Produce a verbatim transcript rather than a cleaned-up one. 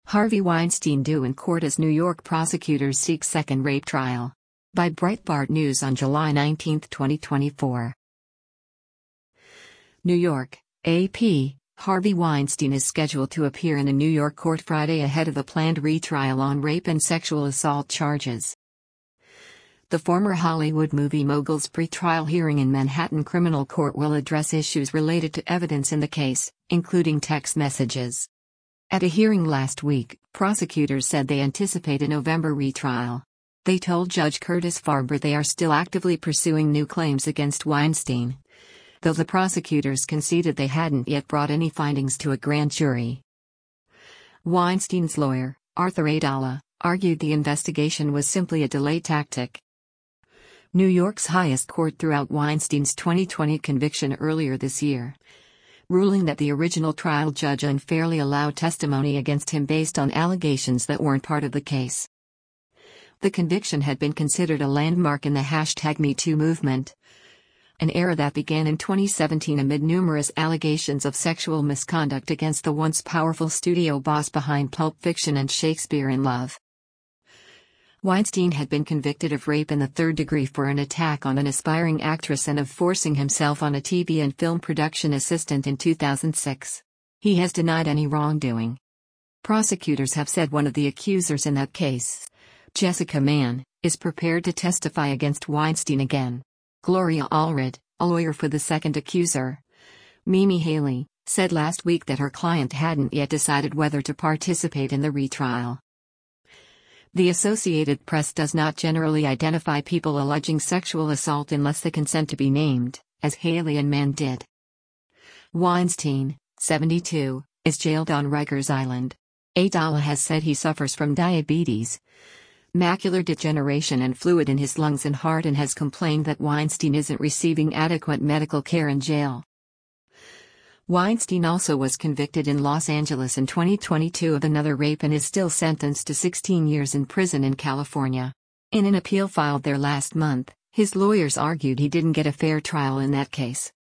Harvey Weinstein due in court as New York prosecutors seek second rape trial. By Breitbart News on July nineteenth, twenty twenty-four. New York, A P. Harvey Weinstein is scheduled to appear in a New York court Friday ahead of the planned retrial on rape and sexual assault charges. The former Hollywood movie mogul's pretrial hearing in Manhattan Criminal Court will address issues related to evidence in the case, including text messages. At a hearing last week, prosecutors said they anticipate a November retrial. They told Judge Curtis Farber they are still actively pursuing new claims against Weinstein, though the prosecutors conceded they hadn't yet brought any findings to a grand jury. Weinstein's lawyer, Arthur Aidala, argued the investigation was simply a delay tactic. New York's highest court threw out Weinstein's twenty twenty conviction earlier this year, ruling that the original trial judge unfairly allowed testimony against him based on allegations that weren't part of the case. The conviction had been considered a landmark in the hashtag MeToo movement, an era that began in twenty seventeen amid numerous allegations of sexual misconduct against the once powerful studio boss behind Pulp Fiction and Shakespeare in Love. Weinstein had been convicted of rape in the third degree for an attack on an aspiring actress and of forcing himself on a T V and film production assistant in two thousand six. He has denied any wrongdoing. Prosecutors have said one of the accusers in that case, Jessica Mann, is prepared to testify against Weinstein again. Gloria Allred, a lawyer for the second accuser, Mimi Haley, said last week that her client hadn't yet decided whether to participate in the retrial. The Associated Press does not generally identify people alleging sexual assault unless they consent to be named, as Haley and Mann did. Weinstein, seventy-two, is jailed on Rikers Island. Aidala has said he suffers from diabetes, macular degeneration and fluid in his lungs and heart, and has complained that Weinstein isn't receiving adequate medical care in jail. Weinstein also was convicted in Los Angeles in twenty twenty-two of another rape and is still sentenced to sixteen years in prison in California. In an appeal filed there last month, his lawyers argued he didn't get a fair trial in that case.